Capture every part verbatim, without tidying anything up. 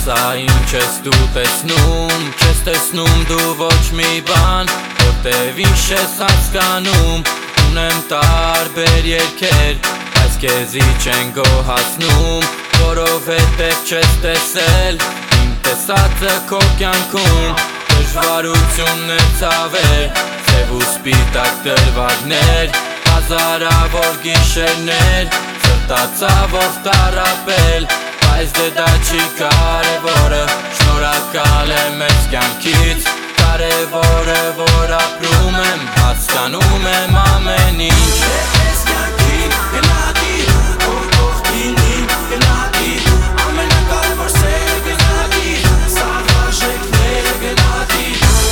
Ասա իմ չես դու տեսնում, չես տեսնում դու ոչ մի բան, որտև ինչ ես հասկանում, ունեմ տարբեր երգեր, բայց քեզի չեն գոհացնում, որովհետև չես տեսել իմ տեսածը քո կյանքում, դժվարություններ, ցավեր, սև ու սպիտակ դրվագներ, հազարավոր գիշերներ, սրտացավով տառապել, բայց դե դա չի կարևորը, շնորհակալ եմ ես կյանքից, կարևորը որ ապրում եմ, հասկանում եմ ամեն ինչ։ Ես կյանքին գնահատի, որ կողքին իմ գնահատի, ամենակարևոր սերը գնահատի, սաղ արժեքները գնահատի։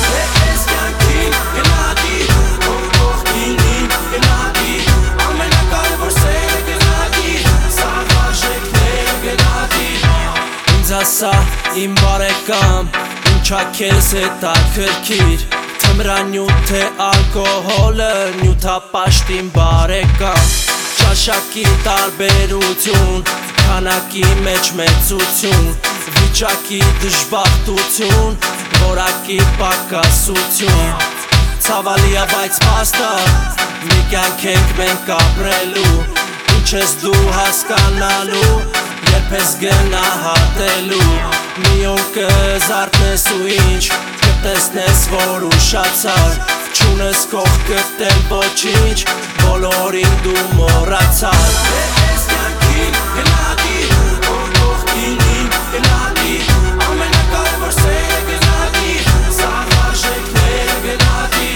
Ես կյանքին գնահատի, որ կողքին իմ գնահատի, ամենակարևոր սերը գնահատի, սաղ արժեքները գնահատի։ Ինձ ասա իմ բարեկամ, ինչա քեզ հետաքրքիր, թմրանյութ թե ալկոհոլը, նյութապաշտին բարեկամ, ճաշակի տարբերություն, քանակի մեջ մեծություն, վիճակի դժբախտություն, որակի պակասություն, ցավալի է բայց փաստը, մի կյանք ենք մենք ապրելու, ինչ ես դու հասկանալու, երբ ես գնահատելու, մի օր կզարթնես ու ինչ, կտեսնես որ ուշացար, չունես կողքդ էլ ոչինչ, բոլորին դու մոռացար։ Ես կյանքին գնահատի, որ կողքին իմ գնահատի, ամենակարևոր սերը գնահատի, սաղ արժեքները գնահատի։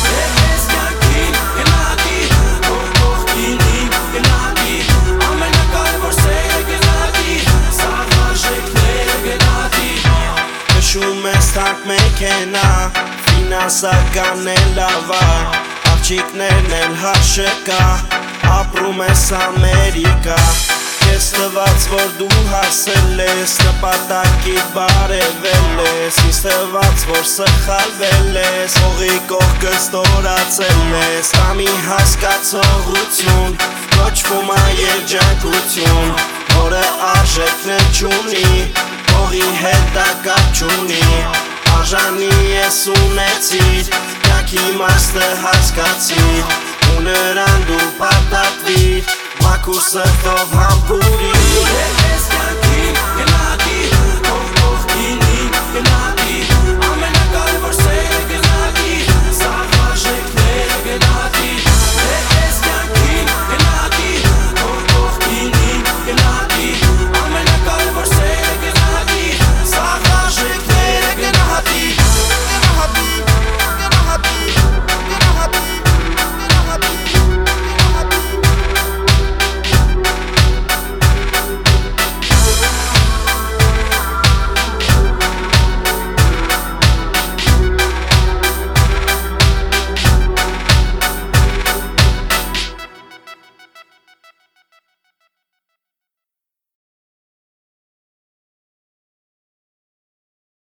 Ես կյանքին գնահատի, որ կողքին իմ գնահատի, ամենակարևոր սերը գնահատի, սաղ արժեքները գնահատի։ Քշում ես թանկ մեքենա, ֆինանսական է լավա, աղջիկներն էլ հաշը կա, ապրում ես Ամերիկա, քեզ թվաց որ դու հասել ես, նպատակիդ բարևել ես, ինձ թվաց որ սխալվել ես, հողի կողքը ստորացել ես, կա մի հասկացողություն, կոչվում է երջանկություն, որը արժեքներ չունի, հողի հետ դա կապ չունի, արժանի ես ունեցիր, կյանքի իմաստը հասկացիր, ու նրան դու պարտադրիր, մաքուր սրտով համբուրիր։